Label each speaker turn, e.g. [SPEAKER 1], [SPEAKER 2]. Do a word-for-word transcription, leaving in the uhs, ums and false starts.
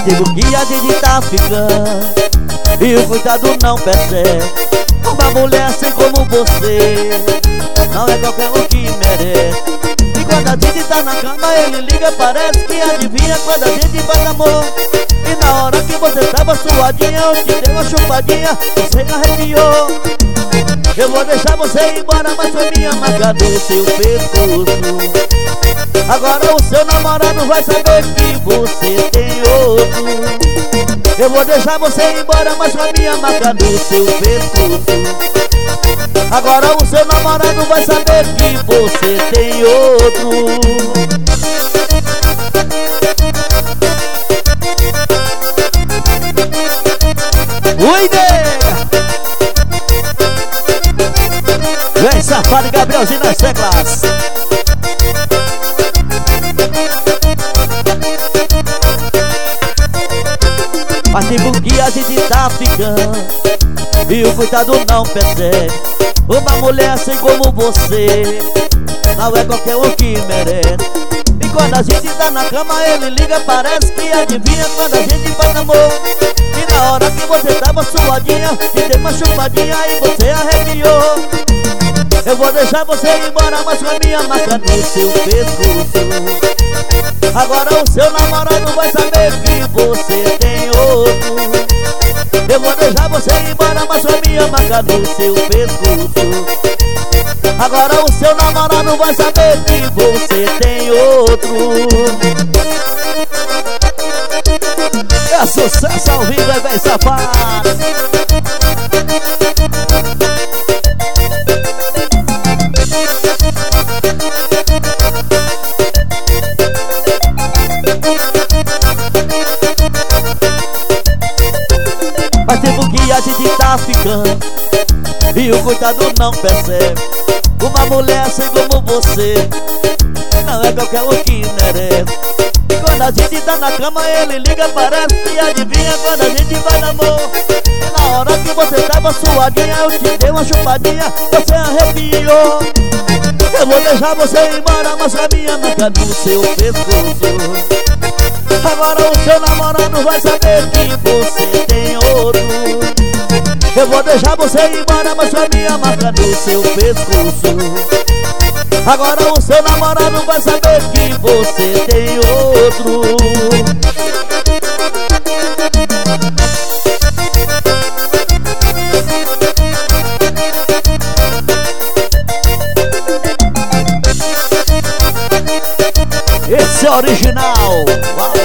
[SPEAKER 1] tempo que a gente tá ficando e o coitado não percebe. Uma mulher assim como você não é qualquer um que merece. E quando a gente tá na cama ele liga, parece que adivinha quando a gente faz amor. E na hora que você tava suadinha, eu te dei uma chupadinha, você arrepiou. Eu vou deixar você ir embora, mas foi minha marca no seu pescoço. Agora o seu namorado vai saber que você tem outro. Eu vou deixar você ir embora, mas com a minha marca no seu pescoço. Agora o seu namorado vai saber que você tem outro. Ui, nega! Vem, safado, Gabrielzinho nas teclas. Mas tempo que a gente tá ficando e o coitado não percebe. Uma mulher assim como você não é qualquer um que merece. E quando a gente tá na cama ele liga, parece que adivinha quando a gente faz amor. E na hora que você tava suadinha e deu uma chupadinha e você arrepiou. Eu vou deixar você ir embora, mas com a minha marca no seu pescoço. Agora o seu namorado vai saber que você tem outro. Eu vou deixar você ir embora, mas com a minha marca no seu pescoço. Agora o seu namorado vai saber que você tem outro. É sucesso ao vivo, é bem safado. Faz tempo que a gente tá ficando e o coitado não percebe. Uma mulher assim como você não é qualquer um que merece. E quando a gente tá na cama ele liga, parece que adivinha quando a gente vai no amor. E na hora que você tava suadinha eu te dei uma chupadinha, você arrepiou. Eu vou deixar você ir embora, mas a minha marca no seu pescoço. Agora o seu namorado vai saber que você tem outro. Eu vou deixar você ir embora, mas a minha marca no seu pescoço. Agora o seu namorado vai saber que você tem outro. Esse é original. Uau.